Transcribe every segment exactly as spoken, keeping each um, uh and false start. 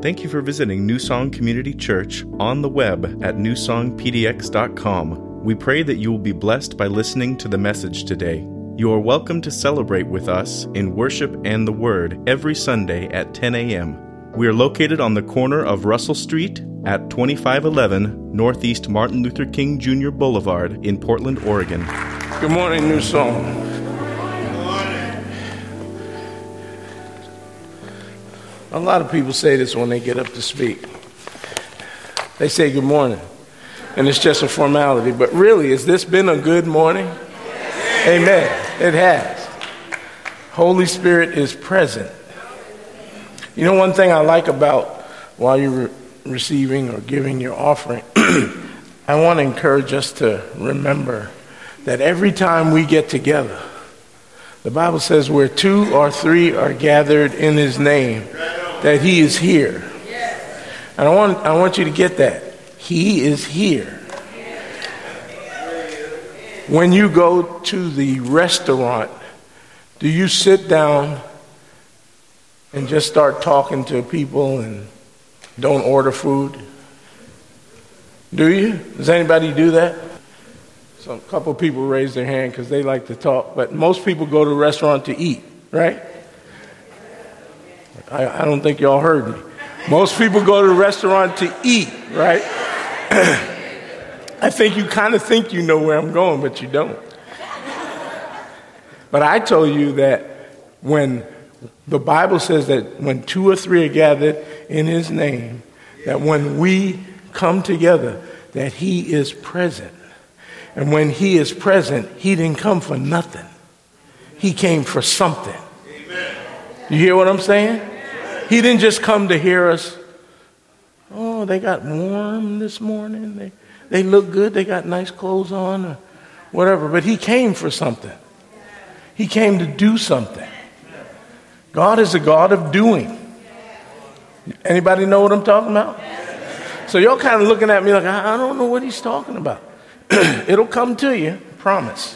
Thank you for visiting New Song Community Church on the web at new song p d x dot com. We pray that you will be blessed by listening to the message today. You are welcome to celebrate with us in worship and the Word every Sunday at ten a.m. We are located on the corner of Russell Street at twenty-five eleven Northeast Martin Luther King Junior Boulevard in Portland, Oregon. Good morning, New Song. A lot of people say this when they get up to speak. They say good morning, and it's just a formality. But really, has this been a good morning? Amen. It has. Holy Spirit is present. You know, one thing I like about while you're re- receiving or giving your offering, I want to encourage us to remember that every time we get together, the Bible says where two or three are gathered in his name, that he is here. And I want, I want you to get that. He is here. When you go to the restaurant, do you sit down and just start talking to people and don't order food? Do you? Does anybody do that? So a couple of people raise their hand because they like to talk, but most people go to the restaurant to eat, right? I, I don't think y'all heard me. Most people go to the restaurant to eat, right? I think you kind of think you know where I'm going, but you don't. But I told you that when the Bible says that when two or three are gathered in his name, that when we come together, that he is present. And when he is present, he didn't come for nothing. He came for something. Amen. You hear what I'm saying? Amen. He didn't just come to hear us. Oh, they got warm this morning. They They look good. They got nice clothes on or whatever. But he came for something. He came to do something. God is a God of doing. Anybody know what I'm talking about? So y'all kind of looking at me like, I, I don't know what he's talking about. It'll come to you, promise.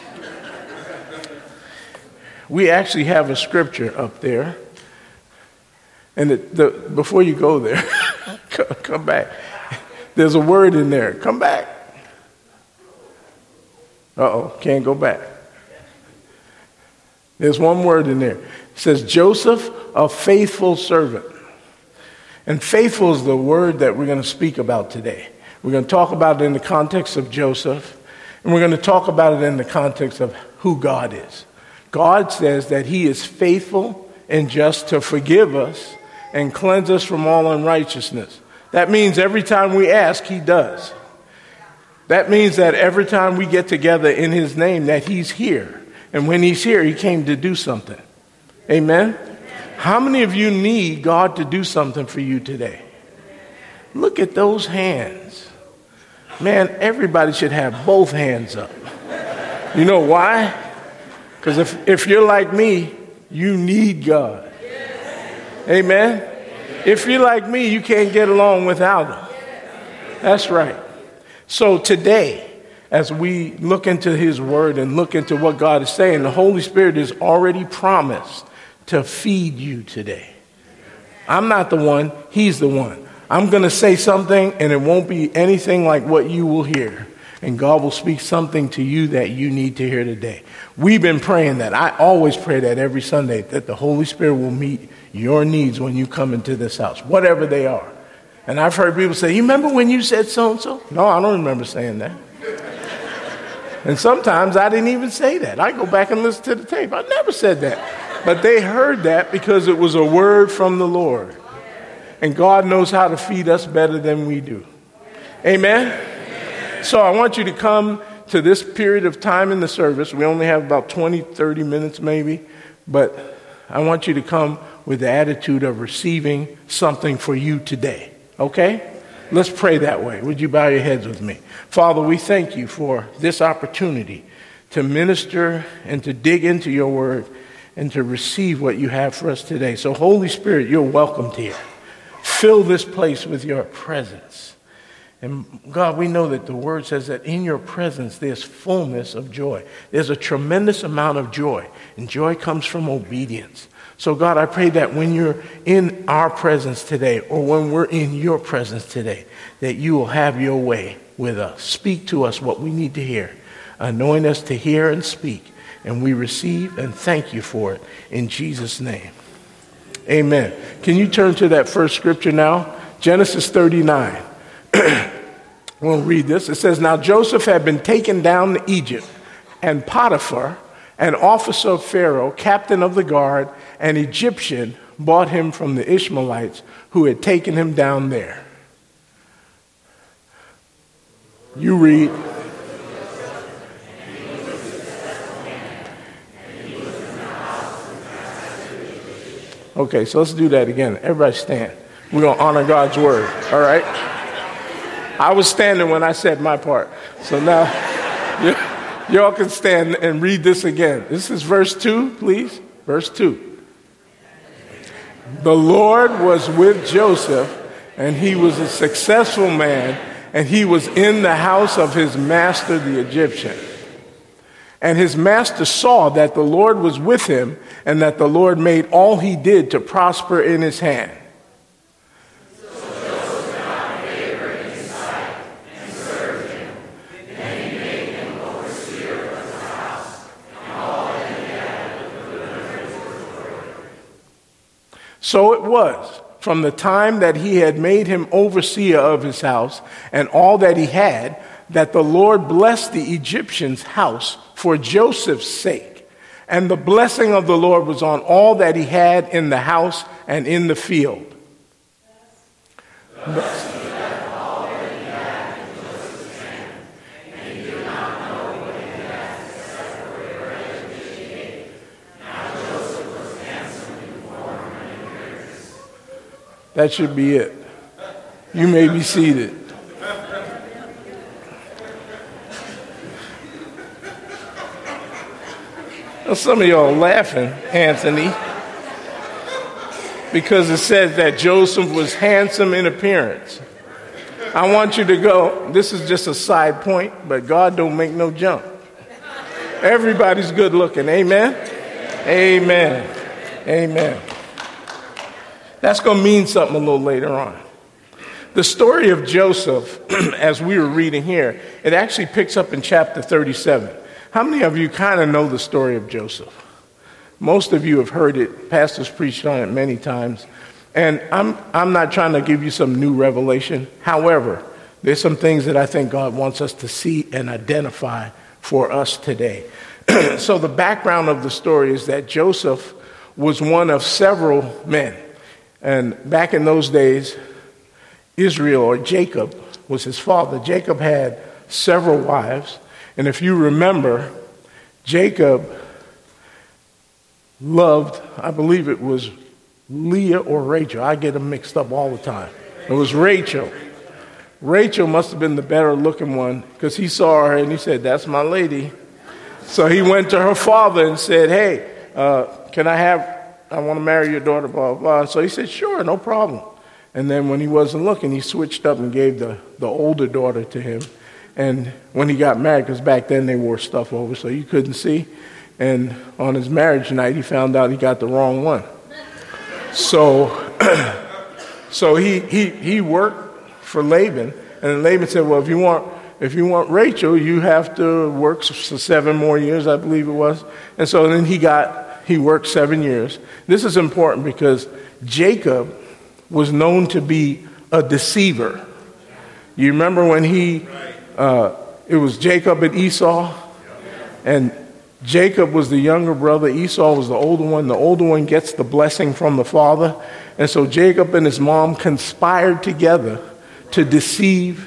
We actually have a scripture up there. And it, the, before you go there, come back. There's a word in there. Come back. Uh-oh, can't go back. There's one word in there. It says, Joseph, a faithful servant. And faithful is the word that we're going to speak about today. We're going to talk about it in the context of Joseph, and we're going to talk about it in the context of who God is. God says that he is faithful and just to forgive us and cleanse us from all unrighteousness. That means every time we ask, he does. That means that every time we get together in his name, that he's here. And when he's here, he came to do something. Amen? How many of you need God to do something for you today? Look at those hands. Man, everybody should have both hands up. You know why? Because if, if you're like me, you need God. Amen? If you're like me, you can't get along without him. That's right. So today, as we look into his word and look into what God is saying, the Holy Spirit has already promised to feed you today. I'm not the one, he's the one. I'm going to say something and it won't be anything like what you will hear. And God will speak something to you that you need to hear today. We've been praying that. I always pray that every Sunday, that the Holy Spirit will meet your needs when you come into this house, whatever they are. And I've heard people say, you remember when you said so-and-so? No, I don't remember saying that. And sometimes I didn't even say that. I go back and listen to the tape. I never said that. But they heard that because it was a word from the Lord. And God knows how to feed us better than we do. Amen? So I want you to come to this period of time in the service. We only have about twenty, thirty minutes maybe. But I want you to come with the attitude of receiving something for you today. Okay? Let's pray that way. Would you bow your heads with me? Father, we thank you for this opportunity to minister and to dig into your word and to receive what you have for us today. So Holy Spirit, you're welcomed here. Fill this place with your presence. And God, we know that the word says that in your presence there's fullness of joy. There's a tremendous amount of joy, and joy comes from obedience. So God, I pray that when you're in our presence today, or when we're in your presence today, that you will have your way with us. Speak to us what we need to hear. Anoint us to hear and speak, and we receive and thank you for it in Jesus' name. Amen. Can you turn to that first scripture now? Genesis thirty-nine. We'll read this. It says, now Joseph had been taken down to Egypt, and Potiphar, an officer of Pharaoh, captain of the guard, an Egyptian, bought him from the Ishmaelites who had taken him down there. You read. Okay, so let's do that again. Everybody stand. We're going to honor God's word, all right? I was standing when I said my part. So now y- y'all can stand and read this again. This is verse two, please. Verse two. The Lord was with Joseph, and he was a successful man, and he was in the house of his master, the Egyptian. And his master saw that the Lord was with him, and that the Lord made all he did to prosper in his hand. So it was, from the time that he had made him overseer of his house and all that he had, that the Lord blessed the Egyptian's house for Joseph's sake. And the blessing of the Lord was on all that he had in the house and in the field. But, that should be it. You may be seated. Now, some of y'all are laughing, Anthony, because it says that Joseph was handsome in appearance. I want you to go, this is just a side point, but God don't make no jump. Everybody's good looking, amen? Amen. Amen. That's going to mean something a little later on. The story of Joseph, as we were reading here, it actually picks up in chapter thirty-seven. How many of you kind of know the story of Joseph? Most of you have heard it. Pastors preached on it many times. And I'm, I'm not trying to give you some new revelation. However, there's some things that I think God wants us to see and identify for us today. So the background of the story is that Joseph was one of several men. And back in those days, Israel, or Jacob, was his father. Jacob had several wives. And if you remember, Jacob loved, I believe it was Leah or Rachel. I get them mixed up all the time. It was Rachel. Rachel must have been the better looking one, because he saw her and he said, that's my lady. So he went to her father and said, hey, uh, can I have... I want to marry your daughter, blah, blah, blah. So he said, sure, no problem. And then when he wasn't looking, he switched up and gave the, the older daughter to him. And when he got married, because back then they wore stuff over so you couldn't see. And on his marriage night, he found out he got the wrong one. So so he, he, he worked for Laban. And Laban said, well, if you want if you want Rachel, you have to work for seven more years, I believe it was. And so then he got... He worked seven years. This is important because Jacob was known to be a deceiver. You remember when he, uh, it was Jacob and Esau, and Jacob was the younger brother. Esau was the older one. The older one gets the blessing from the father. And so Jacob and his mom conspired together to deceive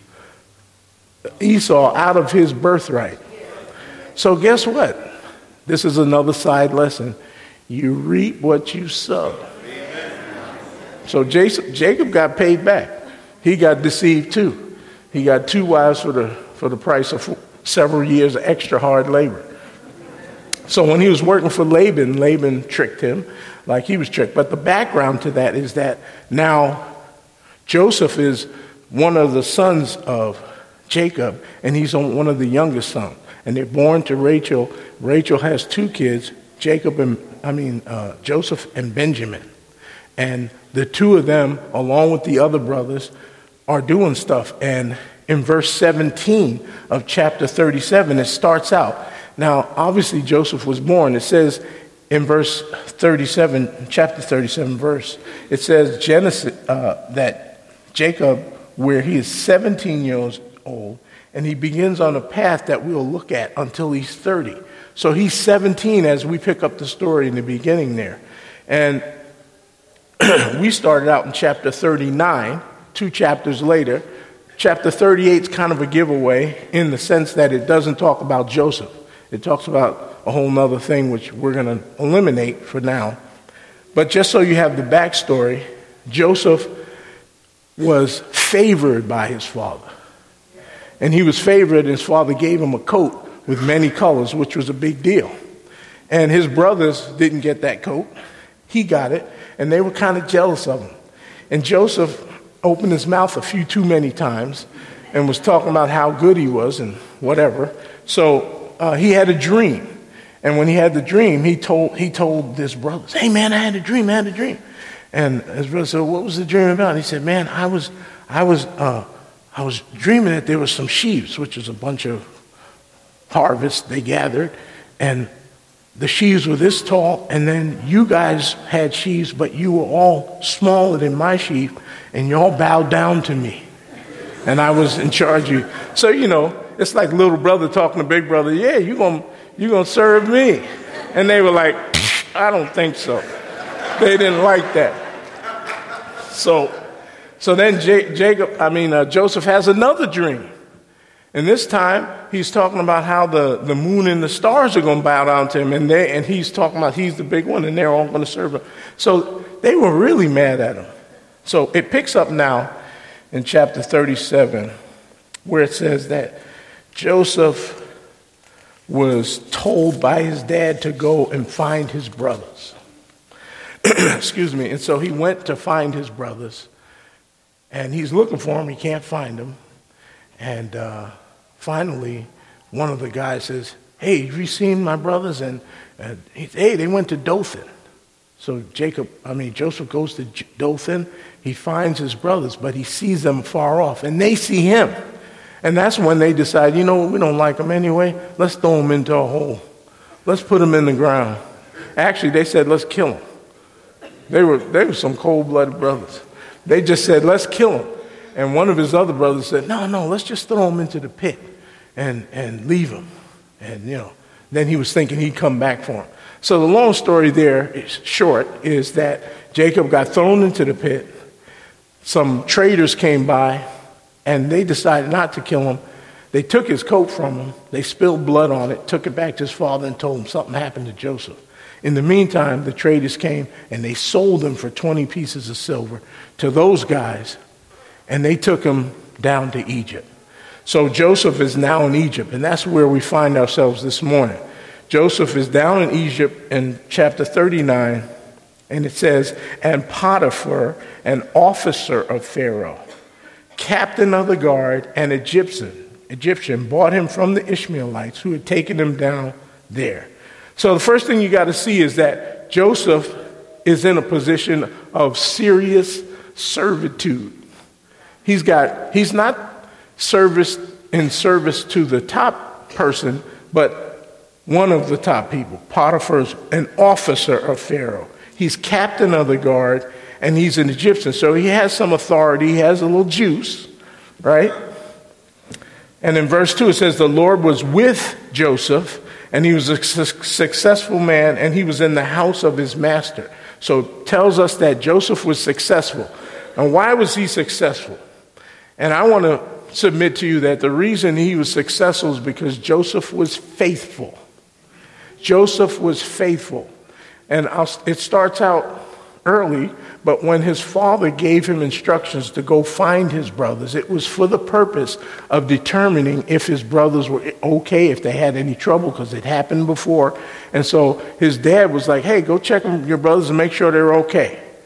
Esau out of his birthright. So guess what? This is another side lesson. You reap what you sow. So Jacob got paid back. He got deceived too. He got two wives for the for the price of several years of extra hard labor. So when he was working for Laban, Laban tricked him like he was tricked. But the background to that is that now Joseph is one of the sons of Jacob, and he's one of the youngest sons. And they're born to Rachel. Rachel has two kids, Jacob and, I mean, uh, Joseph and Benjamin. And the two of them, along with the other brothers, are doing stuff. And in verse seventeen of chapter thirty-seven, it starts out. Now, obviously, Joseph was born. It says in verse thirty-seven, chapter thirty-seven verse, it says Genesis, uh, that Jacob, where he is seventeen years old, and he begins on a path that we'll look at until he's thirty. So he's seventeen as we pick up the story in the beginning there. And we started out in chapter thirty-nine, two chapters later. Chapter thirty-eight is kind of a giveaway in the sense that it doesn't talk about Joseph. It talks about a whole other thing which we're going to eliminate for now. But just so you have the backstory, Joseph was favored by his father. And he was favored, and his father gave him a coat with many colors, which was a big deal. And his brothers didn't get that coat. He got it, and they were kind of jealous of him. And Joseph opened his mouth a few too many times and was talking about how good he was and whatever. So uh, he had a dream. And when he had the dream, he told he told his brothers, "Hey, man, I had a dream, I had a dream." And his brother said, "What was the dream about?" And he said, "Man, I was, I was, uh, I was dreaming that there was some sheaves, which was a bunch of harvests they gathered, and the sheaves were this tall, and then you guys had sheaves, but you were all smaller than my sheaf, and you all bowed down to me, and I was in charge of you." So, you know, it's like little brother talking to big brother, "Yeah, you're going you gonna serve me." And they were like, "I don't think so." They didn't like that. So, so then J- Jacob, I mean, uh, Joseph has another dream. And this time, he's talking about how the, the moon and the stars are going to bow down to him. And they and he's talking about he's the big one, and they're all going to serve him. So they were really mad at him. So it picks up now in chapter thirty-seven, where it says that Joseph was told by his dad to go and find his brothers. Excuse me. And so he went to find his brothers. And he's looking for them. He can't find them. And uh, finally, one of the guys says, "Hey, have you seen my brothers?" And, and he, hey, they went to Dothan. So Jacob, I mean, Joseph goes to J- Dothan. He finds his brothers, but he sees them far off, and they see him. And that's when they decide, you know what, we don't like them anyway. Let's throw them into a hole. Let's put them in the ground. Actually, they said, let's kill them. They were, they were some cold-blooded brothers. They just said, let's kill them. And one of his other brothers said, no, no, let's just throw him into the pit and, and leave him. And, you know, then he was thinking he'd come back for him. So the long story there is short, is that Jacob got thrown into the pit. Some traders came by, and they decided not to kill him. They took his coat from him. They spilled blood on it, took it back to his father, and told him something happened to Joseph. In the meantime, the traders came, and they sold him for twenty pieces of silver to those guys, and they took him down to Egypt. So Joseph is now in Egypt, and that's where we find ourselves this morning. Joseph is down in Egypt in chapter thirty-nine, and it says, "And Potiphar, an officer of Pharaoh, captain of the guard, and Egyptian, Egyptian, bought him from the Ishmaelites who had taken him down there." So the first thing you got to see is that Joseph is in a position of serious servitude. He's got, he's not service in service to the top person, but one of the top people. Potiphar's an officer of Pharaoh. He's captain of the guard, and he's an Egyptian. So he has some authority. He has a little juice, right? And in verse two, it says, "The Lord was with Joseph, and he was a su- successful man, and he was in the house of his master." So it tells us that Joseph was successful. And why was he successful? And I want to submit to you that the reason he was successful is because Joseph was faithful. Joseph was faithful. And I'll, it starts out early, but when his father gave him instructions to go find his brothers, it was for the purpose of determining if his brothers were okay, if they had any trouble, because it happened before. And so his dad was like, "Hey, go check your brothers and make sure they're okay."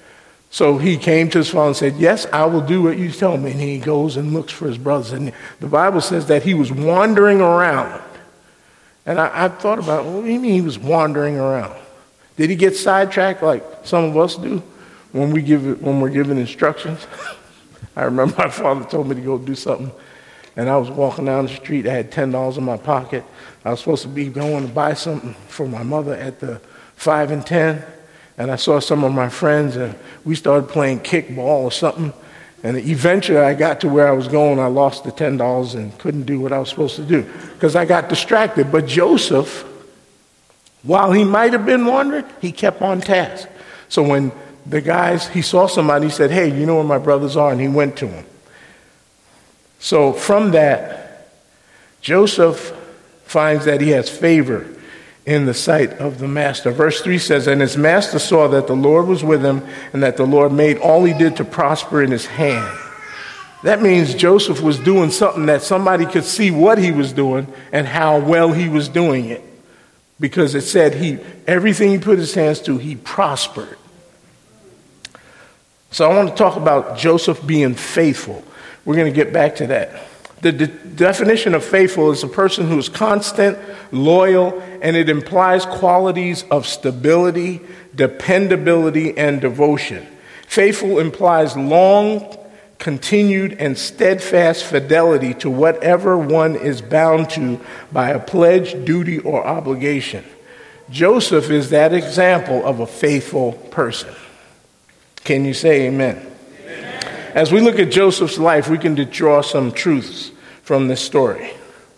So he came to his father and said, yes, I will do what you tell me. And he goes and looks for his brothers. And the Bible says that he was wandering around. And I, I thought about, what do you mean he was wandering around? Did he get sidetracked like some of us do when we give it, when we're given instructions? I remember my father told me to go do something. And I was walking down the street. I had ten dollars in my pocket. I was supposed to be going to buy something for my mother at the five and ten. And I saw some of my friends, and we started playing kickball or something. And eventually I got to where I was going. I lost the ten dollars and couldn't do what I was supposed to do because I got distracted. But Joseph, while he might have been wandering, he kept on task. So when the guys, he saw somebody, he said, hey, you know where my brothers are? And he went to them. So from that, Joseph finds that he has favor in the sight of the master. Verse three says, and his master saw that the Lord was with him and that the Lord made all he did to prosper in his hand. That means Joseph was doing something that somebody could see what he was doing and how well he was doing it. Because it said he everything he put his hands to, he prospered. So I want to talk about Joseph being faithful. We're going to get back to that. The de- definition of faithful is a person who is constant, loyal, and it implies qualities of stability, dependability, and devotion. Faithful implies long, continued, and steadfast fidelity to whatever one is bound to by a pledge, duty, or obligation. Joseph is that example of a faithful person. Can you say amen? As we look at Joseph's life, we can draw some truths from this story.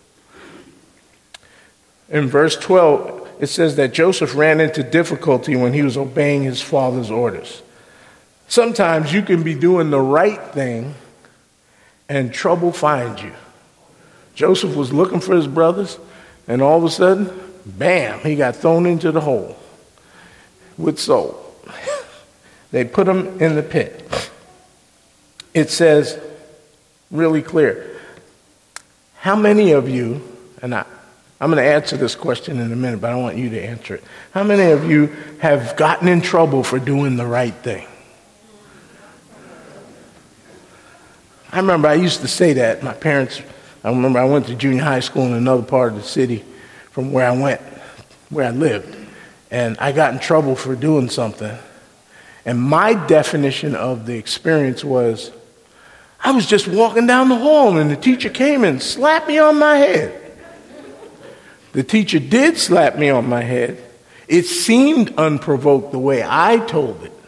In verse twelve, it says that Joseph ran into difficulty when he was obeying his father's orders. Sometimes you can be doing the right thing and trouble finds you. Joseph was looking for his brothers, and all of a sudden, bam, he got thrown into the hole with salt. They put him in the pit. It says really clear, how many of you, and I, I'm going to answer this question in a minute, but I want you to answer it. How many of you have gotten in trouble for doing the right thing? I remember I used to say that. My parents, I remember I went to junior high school in another part of the city from where I went, where I lived. And I got in trouble for doing something. And my definition of the experience was, I was just walking down the hall and the teacher came and slapped me on my head. The teacher did slap me on my head. It seemed unprovoked the way I told it.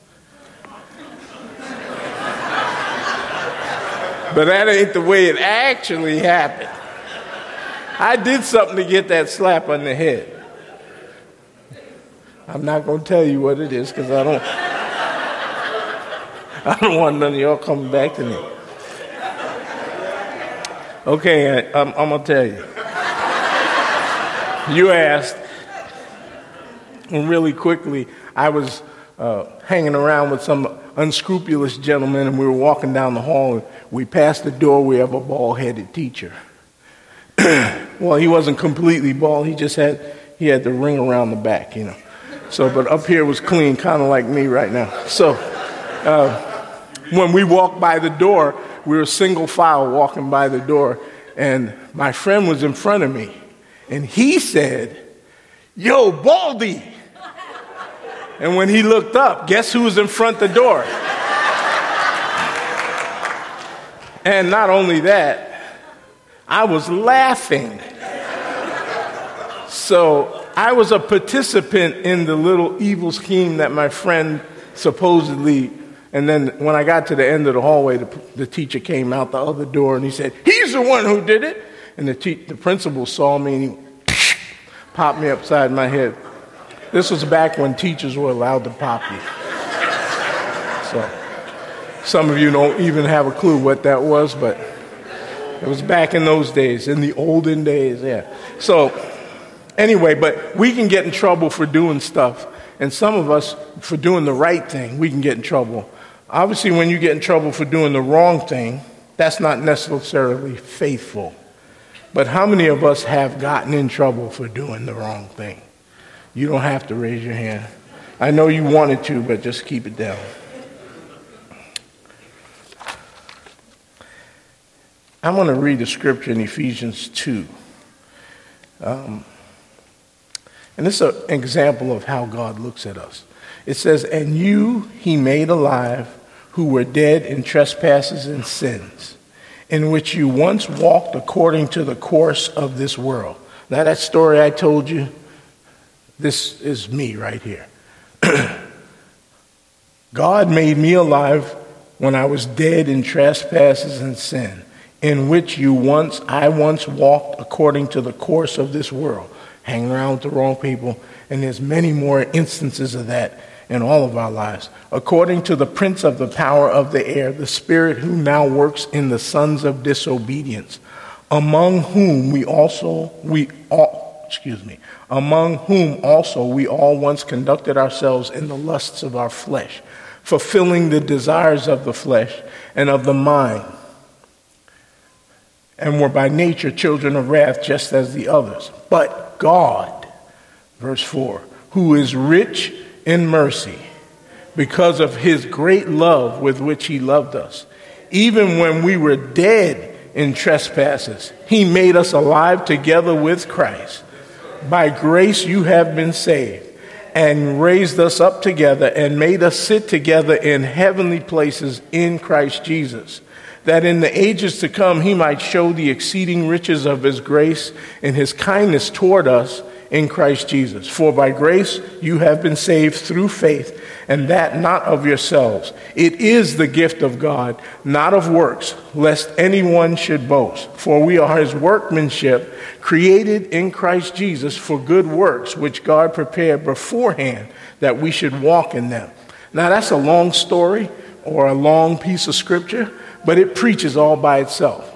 But that ain't the way it actually happened. I did something to get that slap on the head. I'm not going to tell you what it is because I don't I don't want none of y'all coming back to me. Okay, I, I'm, I'm going to tell you. You asked, and really quickly, I was uh, hanging around with some unscrupulous gentlemen, and we were walking down the hall, and we passed the doorway of a bald-headed teacher. Well, he wasn't completely bald. He just had, he had the ring around the back, you know. So, but up here was clean, kind of like me right now. So, uh, when we walked by the door, we were single file walking by the door, and my friend was in front of me, and he said, "Yo, Baldy!" And when he looked up, guess who was in front of the door? And not only that, I was laughing. So I was a participant in the little evil scheme that my friend supposedly, and then when I got to the end of the hallway, the, the teacher came out the other door and he said, "He's the one who did it." And the, te- the principal saw me and he popped me upside my head. This was back when teachers were allowed to pop you. So some of you don't even have a clue what that was, but it was back in those days, in the olden days, yeah. So anyway, but we can get in trouble for doing stuff, and some of us, for doing the right thing, we can get in trouble. Obviously, when you get in trouble for doing the wrong thing, that's not necessarily faithful. But how many of us have gotten in trouble for doing the wrong thing? You don't have to raise your hand. I know you wanted to, but just keep it down. I'm going to read the scripture in Ephesians two. Um, and this is an example of how God looks at us. It says, and you he made alive who were dead in trespasses and sins, in which you once walked according to the course of this world. Now that story I told you, this is me right here. God made me alive when I was dead in trespasses and sin, in which you once, I once walked according to the course of this world, hanging around with the wrong people, and there's many more instances of that in all of our lives. According to the prince of the power of the air, the spirit who now works in the sons of disobedience, among whom we also, we all, excuse me, among whom also we all once conducted ourselves in the lusts of our flesh, fulfilling the desires of the flesh and of the mind, and were by nature children of wrath just as the others. But God, verse four, who is rich in mercy, because of his great love with which he loved us, even when we were dead in trespasses, he made us alive together with Christ. By grace you have been saved, and raised us up together and made us sit together in heavenly places in Christ Jesus, that in the ages to come he might show the exceeding riches of his grace and his kindness toward us in Christ Jesus. For by grace you have been saved through faith, and that not of yourselves. It is the gift of God, not of works, lest anyone should boast. For we are his workmanship, created in Christ Jesus for good works, which God prepared beforehand that we should walk in them. Now that's a long story or a long piece of scripture, but it preaches all by itself.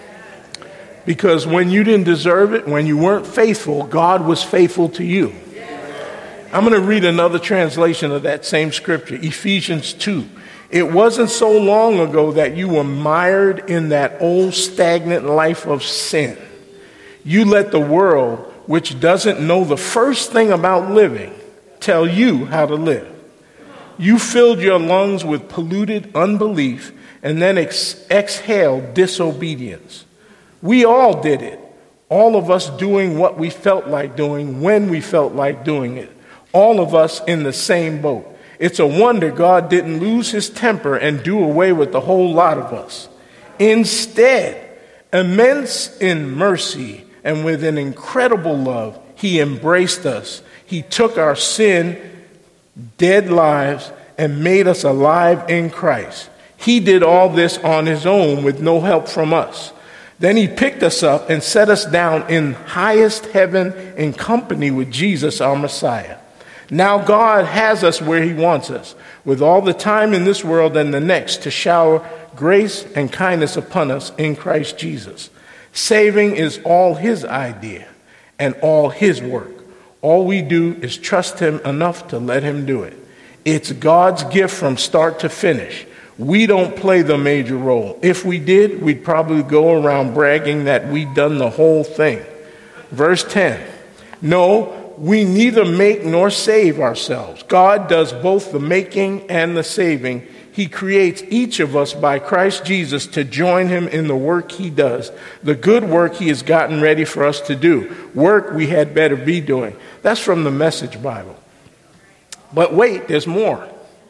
Because when you didn't deserve it, when you weren't faithful, God was faithful to you. I'm going to read another translation of that same scripture, Ephesians two. It wasn't so long ago that you were mired in that old stagnant life of sin. You let the world, which doesn't know the first thing about living, tell you how to live. You filled your lungs with polluted unbelief and then ex- exhaled disobedience. We all did it. All of us doing what we felt like doing when we felt like doing it. All of us in the same boat. It's a wonder God didn't lose his temper and do away with the whole lot of us. Instead, immense in mercy and with an incredible love, he embraced us. He took our sin, dead lives, and made us alive in Christ. He did all this on his own with no help from us. Then he picked us up and set us down in highest heaven in company with Jesus, our Messiah. Now God has us where he wants us, with all the time in this world and the next to shower grace and kindness upon us in Christ Jesus. Saving is all his idea and all his work. All we do is trust him enough to let him do it. It's God's gift from start to finish. We don't play the major role. If we did, we'd probably go around bragging that we'd done the whole thing. Verse ten. No, we neither make nor save ourselves. God does both the making and the saving. He creates each of us by Christ Jesus to join him in the work he does, the good work he has gotten ready for us to do, work we had better be doing. That's from the Message Bible. But wait, there's more.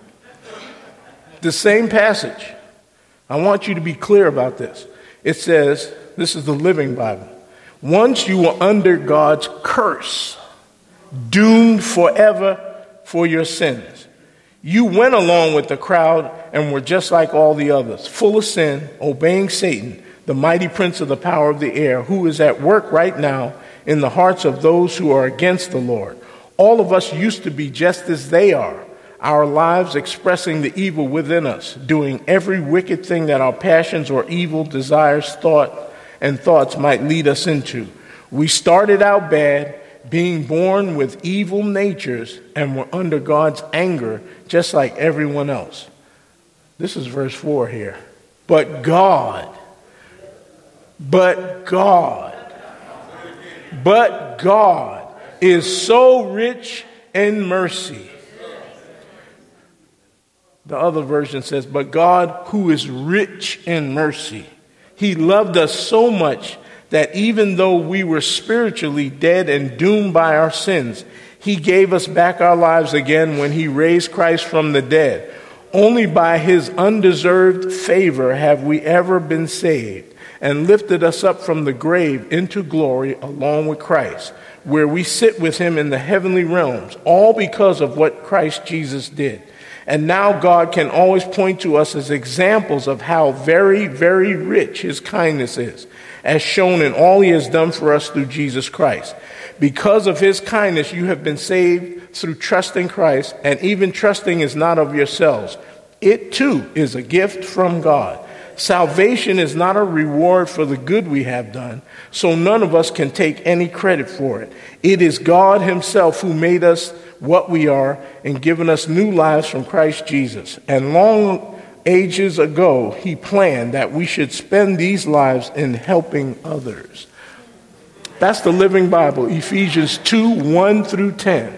The same passage. I want you to be clear about this. It says, this is the Living Bible. Once you were under God's curse, doomed forever for your sins. You went along with the crowd and were just like all the others, full of sin, obeying Satan, the mighty prince of the power of the air, who is at work right now in the hearts of those who are against the Lord. All of us used to be just as they are, our lives expressing the evil within us, doing every wicked thing that our passions or evil desires, thought, and thoughts might lead us into. We started out bad, being born with evil natures, and were under God's anger, just like everyone else. This is verse four here. But God, but God, but God is so rich in mercy. The other version says, but God, who is rich in mercy, He loved us so much that even though we were spiritually dead and doomed by our sins, he gave us back our lives again when he raised Christ from the dead. Only by his undeserved favor have we ever been saved, and lifted us up from the grave into glory along with Christ, where we sit with him in the heavenly realms, all because of what Christ Jesus did. And now God can always point to us as examples of how very, very rich his kindness is, as shown in all he has done for us through Jesus Christ. Because of his kindness, you have been saved through trusting Christ, and even trusting is not of yourselves. It too is a gift from God. Salvation is not a reward for the good we have done, so none of us can take any credit for it. It is God himself who made us what we are and given us new lives from Christ Jesus. And long ages ago, he planned that we should spend these lives in helping others. That's the Living Bible, Ephesians two, one through ten.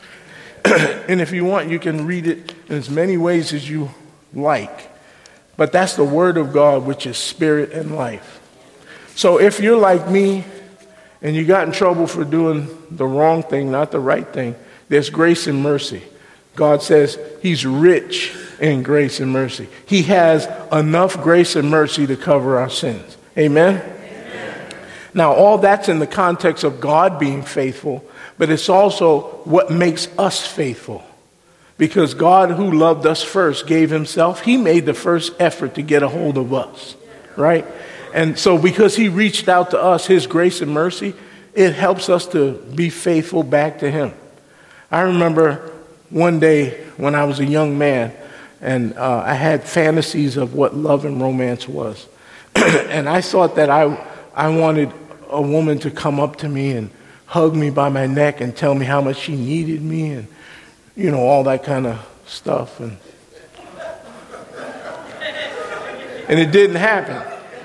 And if you want, you can read it in as many ways as you like. But that's the Word of God, which is spirit and life. So if you're like me and you got in trouble for doing the wrong thing, not the right thing, there's grace and mercy. God says he's rich in grace and mercy. He has enough grace and mercy to cover our sins. Amen? Amen. Now, all that's in the context of God being faithful, but it's also what makes us faithful. Because God, who loved us first, gave himself. He made the first effort to get a hold of us, right? And so because he reached out to us, his grace and mercy, it helps us to be faithful back to him. I remember one day when I was a young man, and uh, I had fantasies of what love and romance was. And I thought that I, I wanted a woman to come up to me and hug me by my neck and tell me how much she needed me, and you know, all that kind of stuff. And, and it didn't happen.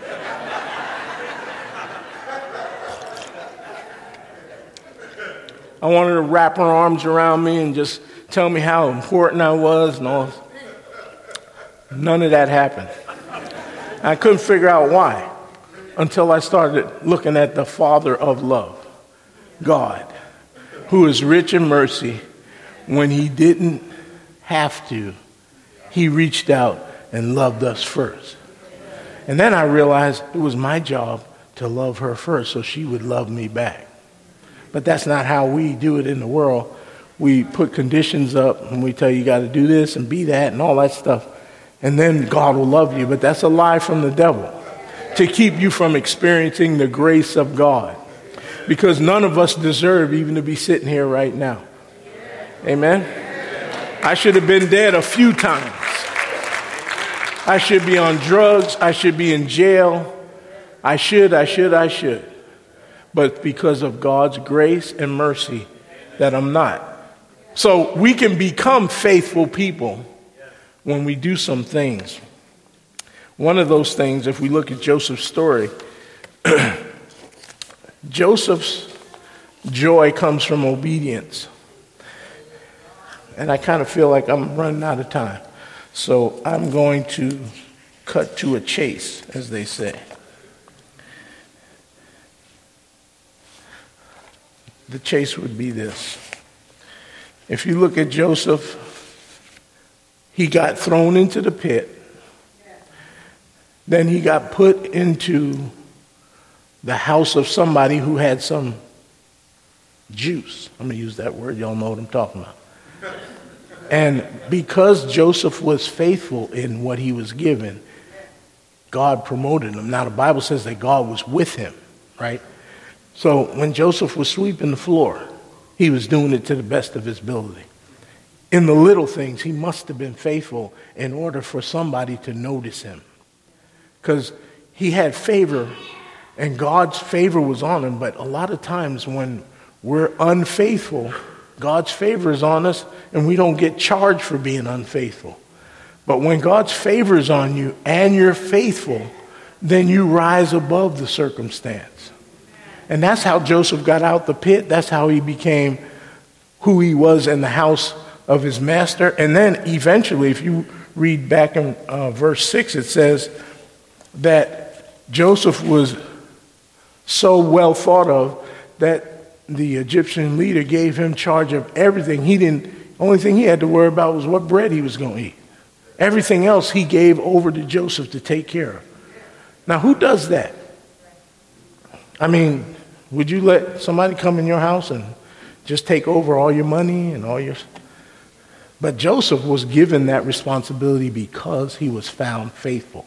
I wanted her to wrap her arms around me and just tell me how important I was and all. None of that happened. I couldn't figure out why until I started looking at the Father of love, God, who is rich in mercy. When he didn't have to, he reached out and loved us first. And then I realized it was my job to love her first so she would love me back. But that's not how we do it in the world. We put conditions up and we tell you, you got to do this and be that and all that stuff. And then God will love you. But that's a lie from the devil to keep you from experiencing the grace of God. Because none of us deserve even to be sitting here right now. Amen. I should have been dead a few times. I should be on drugs. I should be in jail. I should, I should, I should. But because of God's grace and mercy that I'm not. So we can become faithful people when we do some things. One of those things, if we look at Joseph's story, Joseph's joy comes from obedience. And I kind of feel like I'm running out of time. So I'm going to cut to a chase, as they say. The chase would be this. If you look at Joseph, he got thrown into the pit. Then he got put into the house of somebody who had some juice. I'm going to use that word. Y'all know what I'm talking about. And because Joseph was faithful in what he was given, God promoted him. Now the Bible says that God was with him, right? So when Joseph was sweeping the floor, he was doing it to the best of his ability. In the little things, he must have been faithful in order for somebody to notice him. Because he had favor, and God's favor was on him. But a lot of times when we're unfaithful, God's favor is on us, and we don't get charged for being unfaithful. But when God's favor is on you and you're faithful, then you rise above the circumstance. And that's how Joseph got out the pit. That's how he became who he was in the house of his master. And then eventually, if you read back in uh, verse six, it says that Joseph was so well thought of that the Egyptian leader gave him charge of everything. He didn't, only thing he had to worry about was what bread he was going to eat. Everything else he gave over to Joseph to take care of. Now, who does that? I mean, would you let somebody come in your house and just take over all your money and all your... But Joseph was given that responsibility because he was found faithful.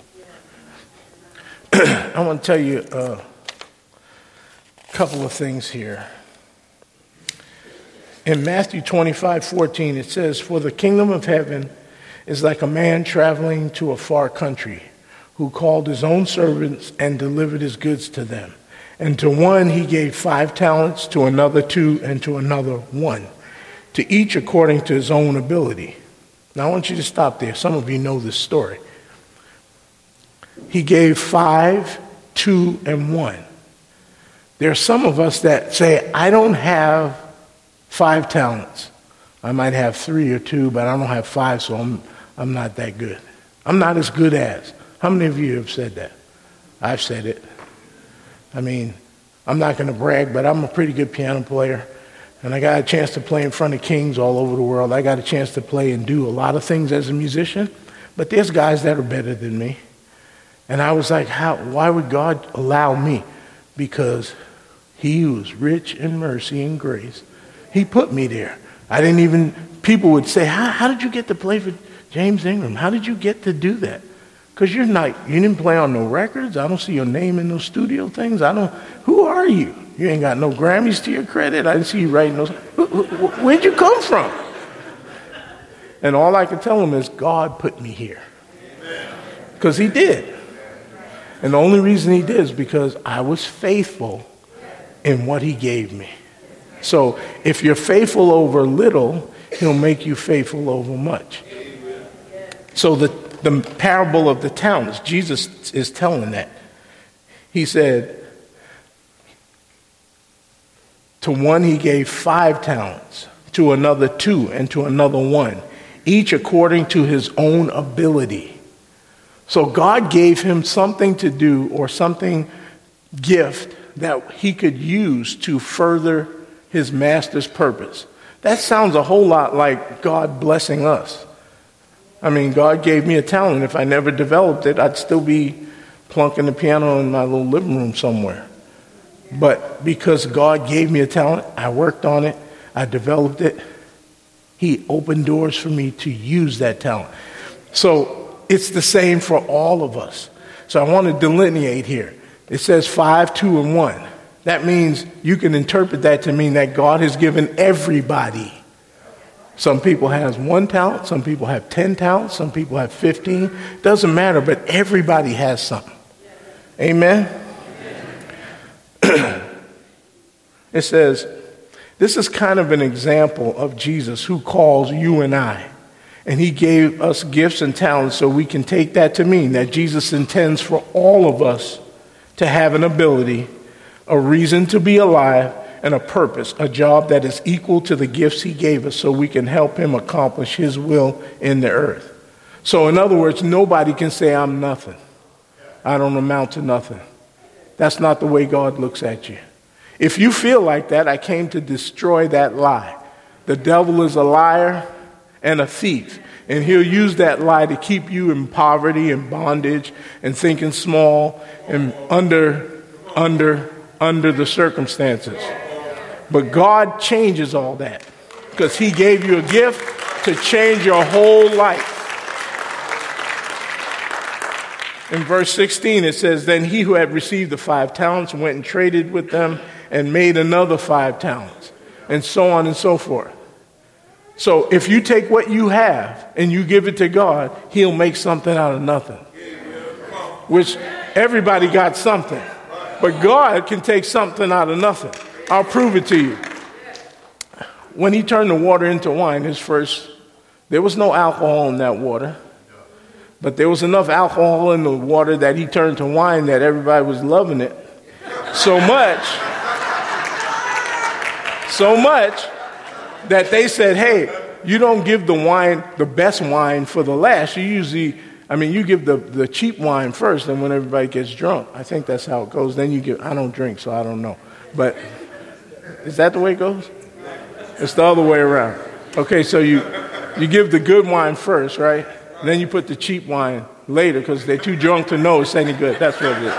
I want to tell you a couple of things here. In Matthew twenty-five fourteen, it says, "For the kingdom of heaven is like a man traveling to a far country, who called his own servants and delivered his goods to them. And to one he gave five talents, to another two, and to another one, to each according to his own ability." Now I want you to stop there. Some of you know this story. He gave five, two, and one. There are some of us that say, I don't have five talents. I might have three or two, but I don't have five, so I'm, I'm not that good. I'm not as good as. How many of you have said that? I've said it. I mean, I'm not going to brag, but I'm a pretty good piano player. And I got a chance to play in front of kings all over the world. I got a chance to play and do a lot of things as a musician. But there's guys that are better than me. And I was like, how? Why would God allow me? Because he who is rich in mercy and grace, he put me there. I didn't even, people would say, how, how did you get to play for James Ingram? How did you get to do that? Because you're not, you didn't play on no records. I don't see your name in those studio things. I don't, who are you? You ain't got no Grammys to your credit. I didn't see you writing those. Where'd you come from? And all I can tell him is God put me here. Because he did. And the only reason he did is because I was faithful in what he gave me. So if you're faithful over little, he'll make you faithful over much. So the, the parable of the talents, Jesus is telling that. He said, to one he gave five talents, to another two, and to another one, each according to his own ability. So God gave him something to do, or something, gift, that he could use to further his master's purpose. That sounds a whole lot like God blessing us. I mean, God gave me a talent. If I never developed it, I'd still be plunking the piano in my little living room somewhere. But because God gave me a talent, I worked on it, I developed it, he opened doors for me to use that talent. So it's the same for all of us. So I want to delineate here. It says five, two, and one. That means you can interpret that to mean that God has given everybody. Some people have one talent, some people have ten talents, some people have fifteen. Doesn't matter, but everybody has something. Amen? It says, this is kind of an example of Jesus who calls you and I. And he gave us gifts and talents, so we can take that to mean that Jesus intends for all of us to have an ability, a reason to be alive, and a purpose, a job that is equal to the gifts he gave us, so we can help him accomplish his will in the earth. So in other words, nobody can say I'm nothing. I don't amount to nothing. That's not the way God looks at you. If you feel like that, I came to destroy that lie. The devil is a liar and a thief, and he'll use that lie to keep you in poverty and bondage and thinking small and under, under, under the circumstances. But God changes all that, because he gave you a gift to change your whole life. In verse sixteen, it says, then he who had received the five talents went and traded with them and made another five talents, and so on and so forth. So if you take what you have and you give it to God, he'll make something out of nothing. Which everybody got something. But God can take something out of nothing. I'll prove it to you. When he turned the water into wine, his first, there was no alcohol in that water. But there was enough alcohol in the water that he turned to wine that everybody was loving it. So much, so much that they said, hey, you don't give the wine, the best wine for the last. You usually I mean, you give the, the cheap wine first, and when everybody gets drunk, I think that's how it goes. Then you give, I don't drink, so I don't know. But is that the way it goes? It's the other way around. Okay, so you, you give the good wine first, right? And then you put the cheap wine later because they're too drunk to know it's any good. That's what it is.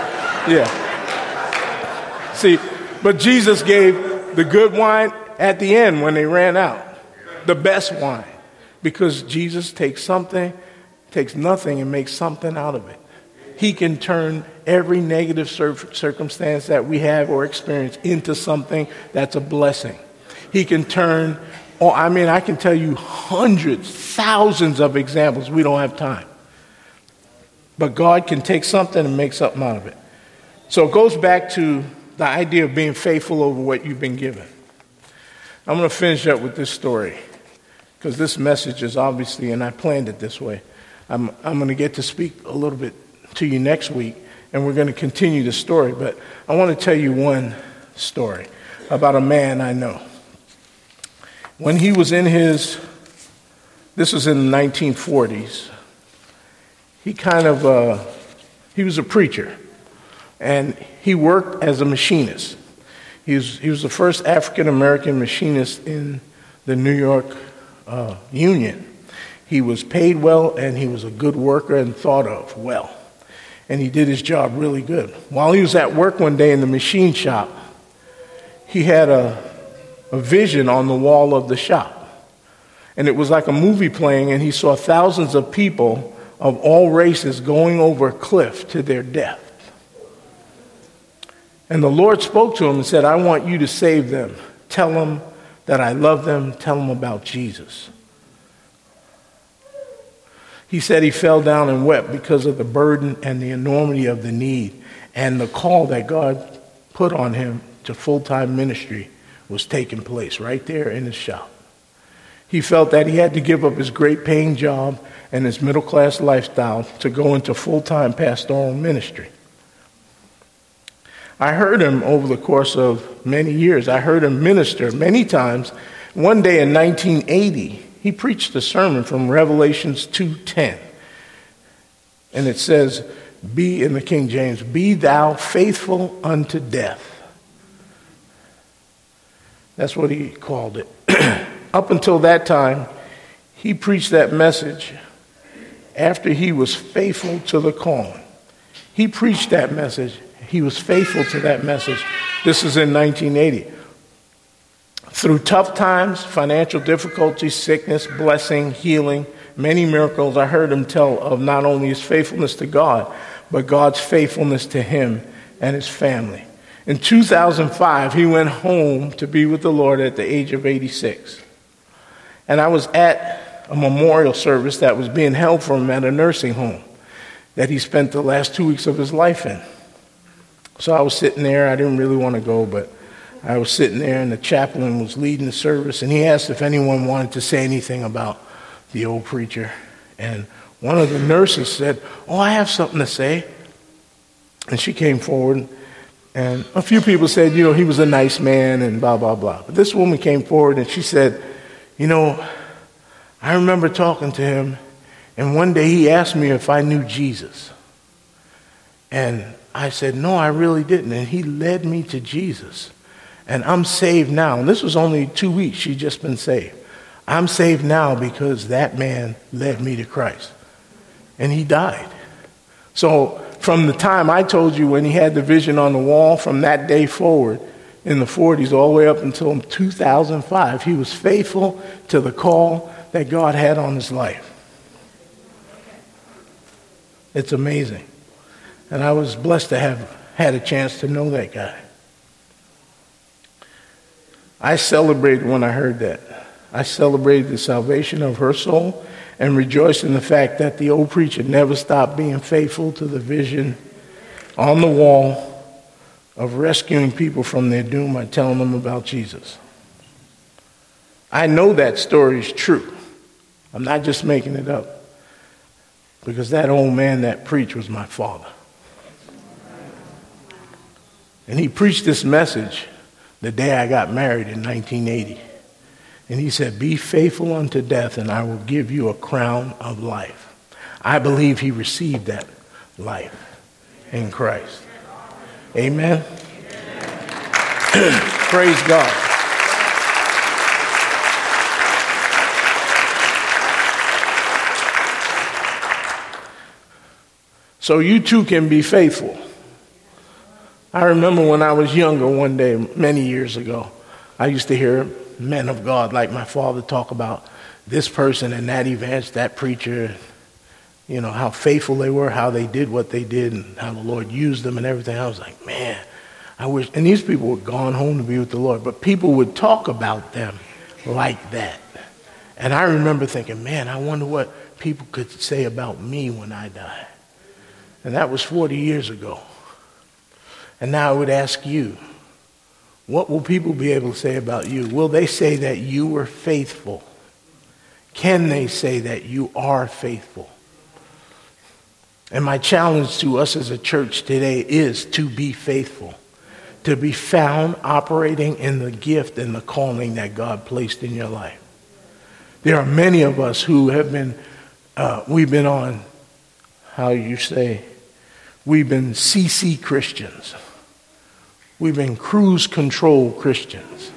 Yeah. See, but Jesus gave the good wine at the end when they ran out. The best wine. Because Jesus takes something, takes nothing and makes something out of it. He can turn every negative cir- circumstance that we have or experience into something that's a blessing. He can turn, oh, I mean, I can tell you hundreds, thousands of examples. We don't have time. But God can take something and make something out of it. So it goes back to the idea of being faithful over what you've been given. I'm going to finish up with this story. Because this message is obviously, and I planned it this way, I'm, I'm going to get to speak a little bit to you next week, and we're going to continue the story. But I want to tell you one story about a man I know. When he was in his, this was in the nineteen forties, he kind of, uh, he was a preacher, and he worked as a machinist. He was, he was the first African-American machinist in the New York Uh, union. He was paid well, and he was a good worker and thought of well. And he did his job really good. While he was at work one day in the machine shop, he had a, a vision on the wall of the shop. And it was like a movie playing, and he saw thousands of people of all races going over a cliff to their death. And the Lord spoke to him and said, I want you to save them. Tell them that I love them, tell them about Jesus. He said he fell down and wept because of the burden and the enormity of the need, and the call that God put on him to full-time ministry was taking place right there in his shop. He felt that he had to give up his great paying job and his middle-class lifestyle to go into full-time pastoral ministry. I heard him over the course of many years. I heard him minister many times. One day in nineteen eighty, he preached a sermon from Revelations two ten. And it says, be, in the King James, be thou faithful unto death. That's what he called it. Up until that time, he preached that message after he was faithful to the calling. He preached that message. He was faithful to that message. This is in nineteen eighty. Through tough times, financial difficulties, sickness, blessing, healing, many miracles, I heard him tell of not only his faithfulness to God, but God's faithfulness to him and his family. In two thousand five, he went home to be with the Lord at the age of eighty-six. And I was at a memorial service that was being held for him at a nursing home that he spent the last two weeks of his life in. So I was sitting there. I didn't really want to go, but I was sitting there, and the chaplain was leading the service, and he asked if anyone wanted to say anything about the old preacher. And one of the nurses said, oh, I have something to say. And she came forward, and a few people said, you know, he was a nice man and blah, blah, blah. But this woman came forward, and she said, you know, I remember talking to him, and one day he asked me if I knew Jesus. And I said, no, I really didn't. And he led me to Jesus. And I'm saved now. And this was only two weeks. She'd just been saved. I'm saved now because that man led me to Christ. And he died. So from the time I told you when he had the vision on the wall, from that day forward in the forties all the way up until two thousand five, he was faithful to the call that God had on his life. It's amazing. And I was blessed to have had a chance to know that guy. I celebrated when I heard that. I celebrated the salvation of her soul and rejoiced in the fact that the old preacher never stopped being faithful to the vision on the wall of rescuing people from their doom by telling them about Jesus. I know that story is true. I'm not just making it up, because that old man that preached was my father. And he preached this message the day I got married in nineteen eighty. And he said, be faithful unto death, and I will give you a crown of life. I believe he received that life in Christ. Amen. Praise God. So you too can be faithful. I remember when I was younger one day, many years ago, I used to hear men of God like my father talk about this person and that evangelist, that preacher, you know, how faithful they were, how they did what they did, and how the Lord used them and everything. I was like, man, I wish, and these people were gone home to be with the Lord, but people would talk about them like that. And I remember thinking, man, I wonder what people could say about me when I die. And that was forty years ago. And now I would ask you, what will people be able to say about you? Will they say that you were faithful? Can they say that you are faithful? And my challenge to us as a church today is to be faithful, to be found operating in the gift and the calling that God placed in your life. There are many of us who have been, uh, we've been on, how you say, we've been C C Christians. We've been cruise control Christians.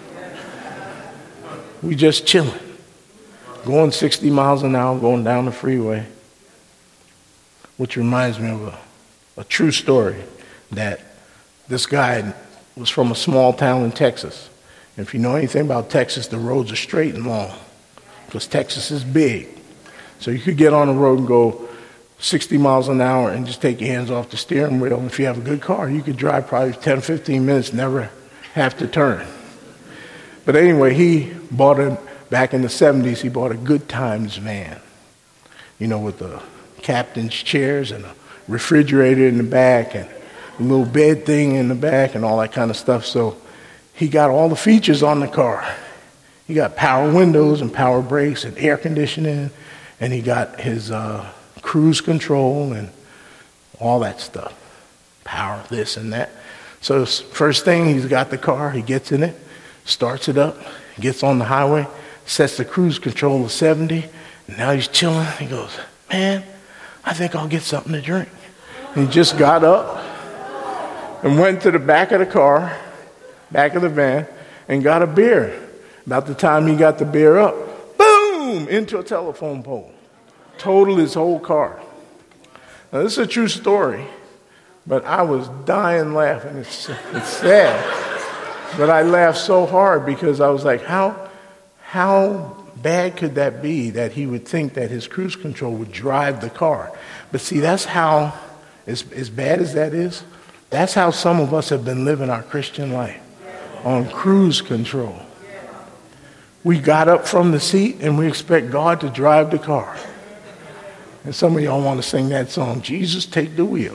We just chilling, going sixty miles an hour, going down the freeway. Which reminds me of a, a true story that this guy was from a small town in Texas. And if you know anything about Texas, the roads are straight and long because Texas is big. So you could get on the road and go sixty miles an hour and just take your hands off the steering wheel. And if you have a good car, you could drive probably ten, fifteen minutes, never have to turn. But anyway, he bought a, back in the seventies, he bought a Good Times van, you know, with the captain's chairs and a refrigerator in the back and a little bed thing in the back and all that kind of stuff. So he got all the features on the car. He got power windows and power brakes and air conditioning, and he got his uh, cruise control and all that stuff. Power, this and that. So first thing, he's got the car, he gets in it, starts it up, gets on the highway, sets the cruise control to seventy, and now he's chilling. He goes, man, I think I'll get something to drink. And he just got up and went to the back of the car, back of the van, and got a beer. About the time he got the beer up, boom, into a telephone pole. Totaled his whole car. Now, this is a true story, but I was dying laughing. It's, it's sad. But I laughed so hard because I was like, how, how bad could that be that he would think that his cruise control would drive the car? But see, that's how, as, as bad as that is, that's how some of us have been living our Christian life, on cruise control. We got up from the seat and we expect God to drive the car. And some of y'all want to sing that song, Jesus, take the wheel.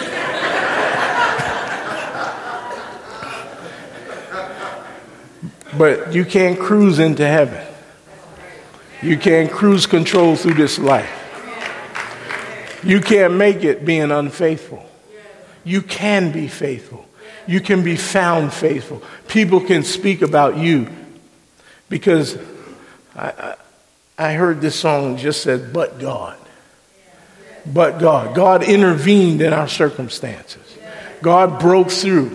But you can't cruise into heaven. You can't cruise control through this life. You can't make it being unfaithful. You can be faithful. You can be found faithful. People can speak about you because I, I, I heard this song just said, but God. But God. God intervened in our circumstances. God broke through.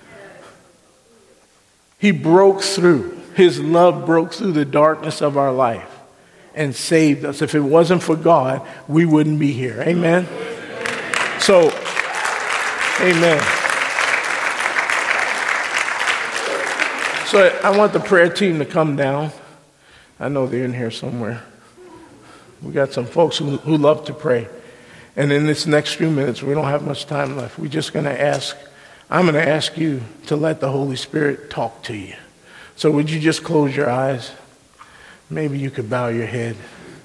He broke through. His love broke through the darkness of our life and saved us. If it wasn't for God, we wouldn't be here. Amen? So, amen. So I want the prayer team to come down. I know they're in here somewhere. We got some folks who, who love to pray. And in this next few minutes, we don't have much time left. We're just going to ask, I'm going to ask you to let the Holy Spirit talk to you. So would you just close your eyes? Maybe you could bow your head.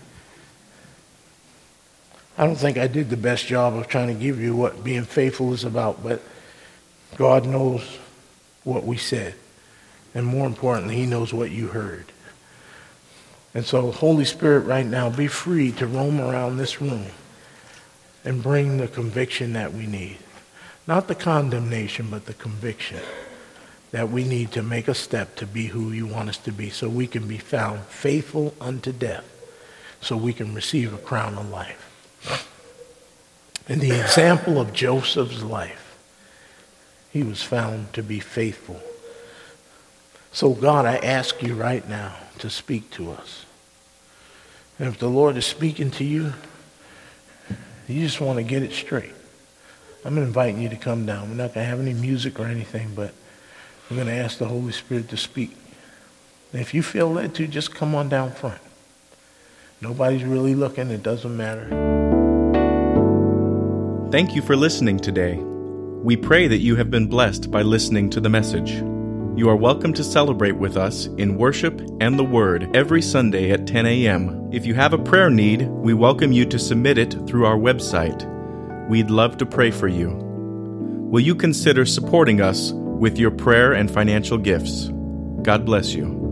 I don't think I did the best job of trying to give you what being faithful is about, but God knows what we said. And more importantly, he knows what you heard. And so, Holy Spirit, right now, be free to roam around this room and bring the conviction that we need. Not the condemnation, but the conviction that we need to make a step to be who you want us to be so we can be found faithful unto death, so we can receive a crown of life. In the example of Joseph's life, he was found to be faithful. So God, I ask you right now to speak to us. And if the Lord is speaking to you, you just want to get it straight. I'm inviting you to come down. We're not going to have any music or anything, but we're going to ask the Holy Spirit to speak. And if you feel led to, just come on down front. Nobody's really looking. It doesn't matter. Thank you for listening today. We pray that you have been blessed by listening to the message. You are welcome to celebrate with us in worship and the Word every Sunday at ten a.m. If you have a prayer need, we welcome you to submit it through our website. We'd love to pray for you. Will you consider supporting us with your prayer and financial gifts? God bless you.